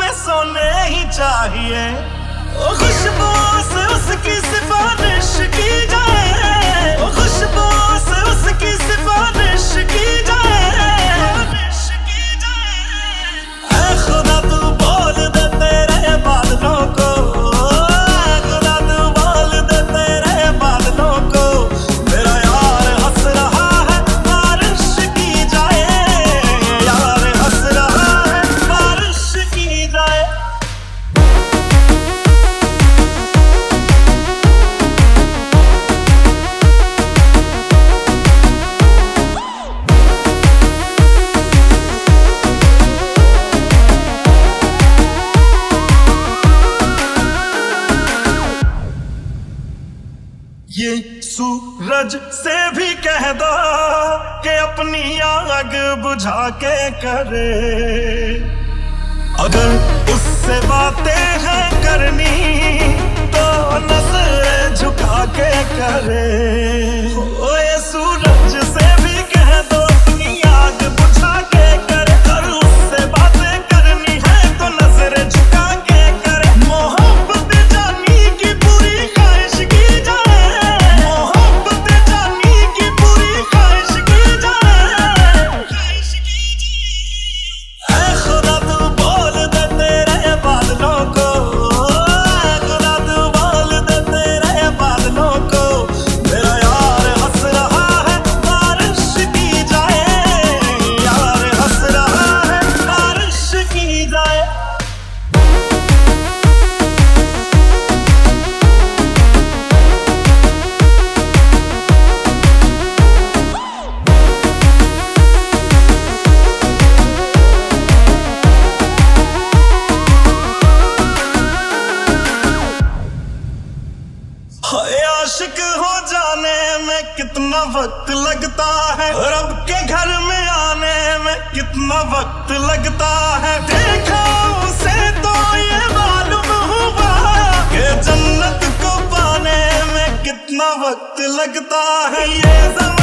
हमें सोने ही चाहिए। खुशबू से उसकी सिफारिश की जाए, खुशबू से उसकी सिफारिश की जाए। ऐ खुदा तू बोल दे तेरे बादलों को, खुदा तू बोल दे तेरे बादलों को, मेरा यार हंस रहा है बारिश की जाए, यार हंस रहा है बारिश की जाए। ये सूरज से भी कह दो कि अपनी आग बुझा के करे, अगर उससे बातें हैं करनी तो नजर झुका के करे। ओ ये सूरज से भी कह दो अपनी आग बुझा के करे, अगर उससे बातें करनी है तो नजर झुका के करे। मोहब्बत जानी की पूरी ख्वाहिश की जाए, मोहब्बत जानी की पूरी ख्वाहिश की जाए। ऐ खुदा तू बोल दे तेरे बादलों को, खुदा तू बोल दे तेरे बादलों को, मेरा यार हंस रहा है बारिश की जाए, यार हंस रहा है बारिश की जाए। हाय आशिक हो जाने में कितना वक्त लगता है, रब के घर में आने में कितना वक्त लगता है। देखा उसे तो ये मालूम हुआ कि जन्नत को पाने में कितना वक्त लगता है। ये